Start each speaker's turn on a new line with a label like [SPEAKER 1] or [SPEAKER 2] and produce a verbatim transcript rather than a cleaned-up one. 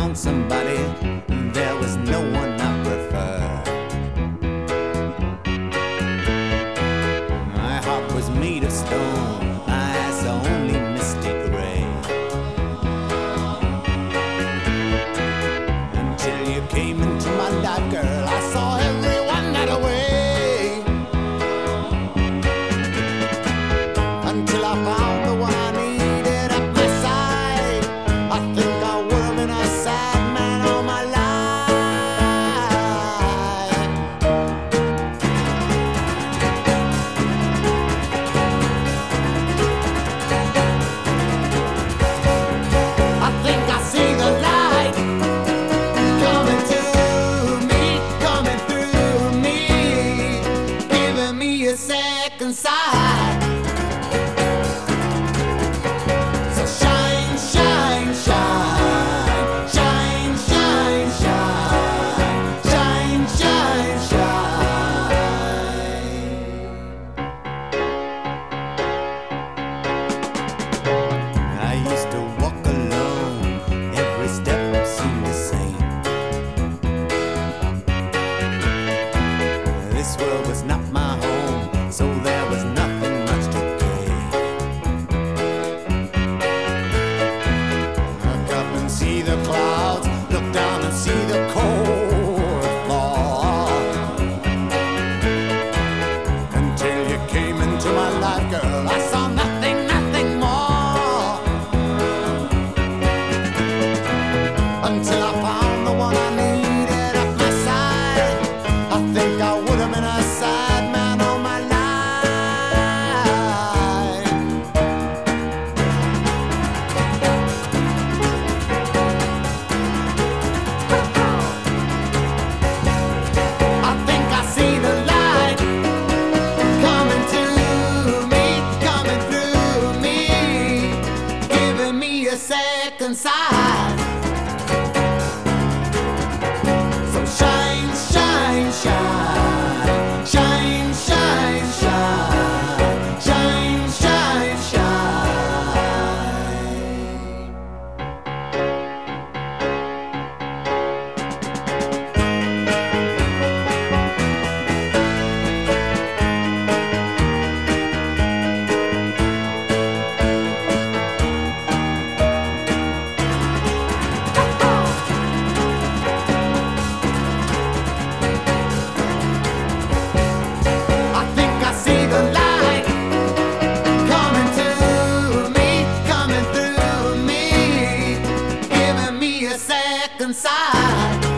[SPEAKER 1] found somebody, there was no one I preferred. My heart was made of stone, my eyes are only misty gray. Until you came into my life, girl, I saw everyone that way. Until I found the one I needed at my side, I think I would have been a sad man all my life. I think I see the light coming to me, coming through me, giving me a second sight. So shine, shine, shine, shine, shine, shine, shine, shine, shine. I used to walk alone, every step seemed the same. This world was not my home, so there was nothing much to gain. Look up and see the clouds, look down and see the cold fall. Until you came into my life, girl, I saw nothing, nothing more. Until I found the one I needed at my side, I think I would have been a sad man all my life. I think I see the light coming to me, coming through me, giving me a second sight. So shine, shine, shine, shine, shine, shine, shine, shine, shine. I think I see the light coming to me, coming through me, giving me a second sight.